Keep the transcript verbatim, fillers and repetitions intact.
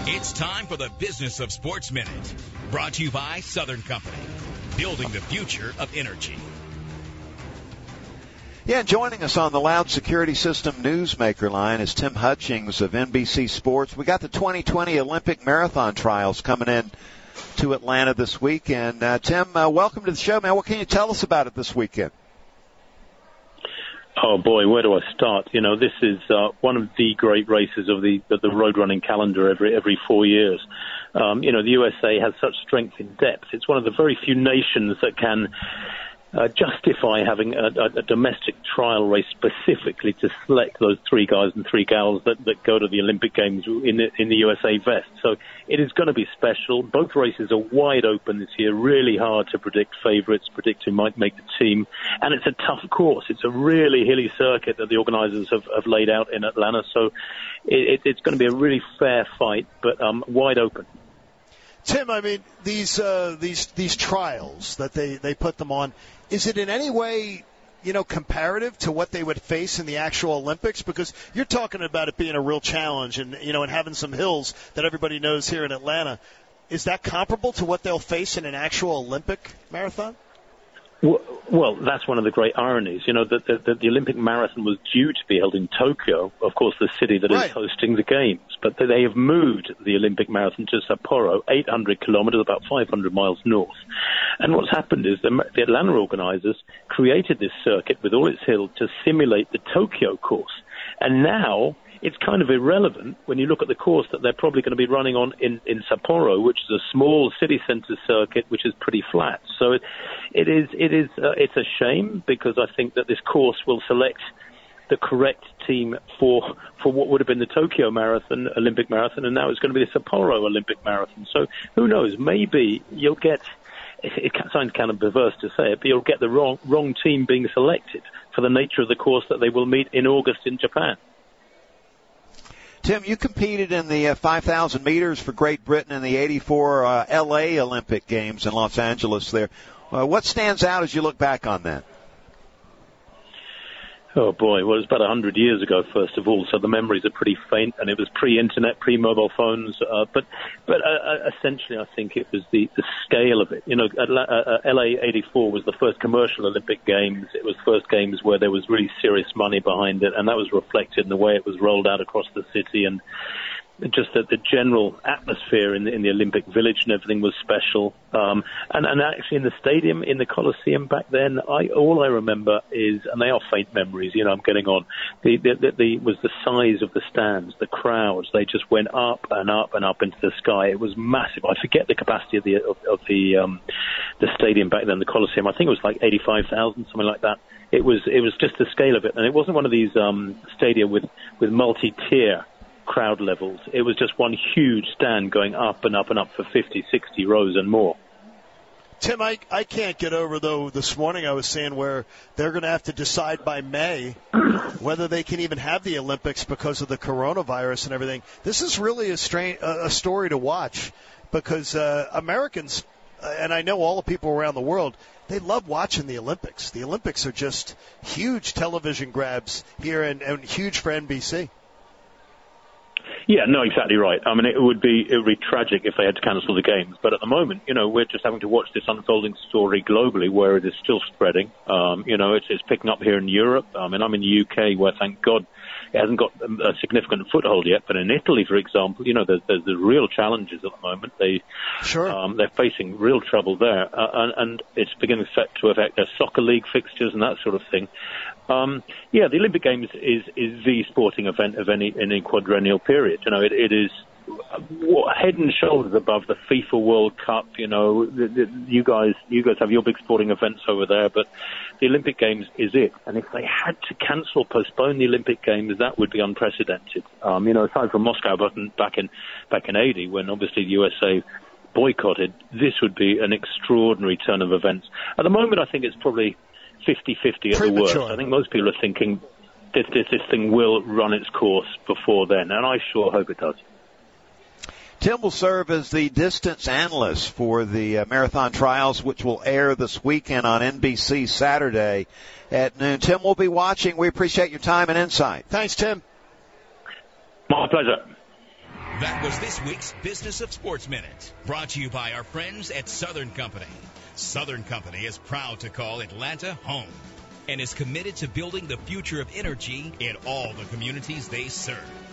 It's time for the Business of Sports Minute, brought to you by Southern Company, building the future of energy. Yeah, joining us on the Loud Security System Newsmaker line is Tim Hutchings of N B C Sports. We got the twenty twenty Olympic Marathon trials coming in to Atlanta this weekend. Uh, Tim, uh, welcome to the show, man. What can you tell us about it this weekend? Oh boy, where do I start? You know, this is uh, one of the great races of the of the road running calendar every every four years. Um, you know, the U S A has such strength in depth. It's one of the very few nations that can uh, justify having a, a, a domestic trial race specifically to select those three guys and three gals that, that go to the Olympic Games in the, in the U S A vest. So it is going to be special. Both races are wide open this year, really hard to predict favourites, predict who might make the team. And it's a tough course. It's a really hilly circuit that the organisers have, have laid out in Atlanta. So it, it, it's going to be a really fair fight, but um, wide open. Tim, I mean, these uh, these these trials that they, they put them on, is it in any way, you know, comparative to what they would face in the actual Olympics? Because you're talking about it being a real challenge and, you know, and having some hills that everybody knows here in Atlanta. Is that comparable to what they'll face in an actual Olympic marathon? Well, well, that's one of the great ironies. You know, that the, the, the Olympic marathon was due to be held in Tokyo, of course, the city that right. is hosting the Games. But they have moved the Olympic marathon to Sapporo, eight hundred kilometers, about five hundred miles north. And what's happened is the, the Atlanta organizers created this circuit with all its hills to simulate the Tokyo course. And now it's kind of irrelevant when you look at the course that they're probably going to be running on in, in Sapporo, which is a small city center circuit, which is pretty flat. So it, it is, it is, uh, it's a shame because I think that this course will select the correct team for, for what would have been the Tokyo Marathon, Olympic Marathon, and now it's going to be the Sapporo Olympic Marathon. So who knows? Maybe you'll get, it sounds kind of perverse to say it, but you'll get the wrong, wrong team being selected for the nature of the course that they will meet in August in Japan. Tim, you competed in the uh, five thousand meters for Great Britain in the eighty-four uh, L A Olympic Games in Los Angeles there. Uh, what stands out as you look back on that? Oh, boy. Well, it was about one hundred years ago, first of all, so the memories are pretty faint, and it was pre-internet, pre-mobile phones. Uh, but but uh, essentially, I think it was the, the scale of it. You know, uh, L A eighty-four was the first commercial Olympic Games. It was the first Games where there was really serious money behind it, and that was reflected in the way it was rolled out across the city, and just that the general atmosphere in the, in the Olympic Village and everything was special. Um, and, and actually in the stadium, in the Coliseum back then, I, all I remember is, and they are faint memories, you know, I'm getting on, the, the, the, the was the size of the stands, the crowds. They just went up and up and up into the sky. It was massive. I forget the capacity of the, of, of the, um, the stadium back then, the Coliseum. I think it was like eighty-five thousand, something like that. It was, it was just the scale of it. And it wasn't one of these, um, stadia with, with multi-tier crowd levels. It was just one huge stand going up and up and up for fifty, sixty rows and more. Tim, I, I can't get over, though, this morning I was saying where they're going to have to decide by May whether they can even have the Olympics because of the coronavirus and everything. This is really a, strange, a story to watch because uh, Americans, and I know all the people around the world, they love watching the Olympics. The Olympics are just huge television grabs here and, and huge for N B C. Yeah, no, exactly right. I mean, it would be it would be tragic if they had to cancel the Games. But at the moment, you know, we're just having to watch this unfolding story globally, where it is still spreading. Um, you know, it's, it's picking up here in Europe. I mean, I'm in the U K, where thank God it hasn't got a significant foothold yet. But in Italy, for example, you know, there's there's, there's real challenges at the moment. They sure um, they're facing real trouble there, uh, and, and it's beginning to affect their soccer league fixtures and that sort of thing. Um, yeah, the Olympic Games is, is the sporting event of any any quadrennial period. You know, it, it is head and shoulders above the FIFA World Cup. You know, the, the, you guys you guys have your big sporting events over there, but the Olympic Games is it. And if they had to cancel, postpone the Olympic Games, that would be unprecedented. Um, you know, aside from Moscow back in back in eighty, when obviously the U S A boycotted, this would be an extraordinary turn of events. At the moment, I think it's probably fifty-fifty at the worst. I think most people are thinking this, this, this thing will run its course before then, and I sure hope it does. Tim will serve as the distance analyst for the uh, marathon trials, which will air this weekend on N B C Saturday at noon. Tim, we'll be watching. We appreciate your time and insight. Thanks, Tim. My pleasure. That was this week's Business of Sports Minute, brought to you by our friends at Southern Company. Southern Company is proud to call Atlanta home and is committed to building the future of energy in all the communities they serve.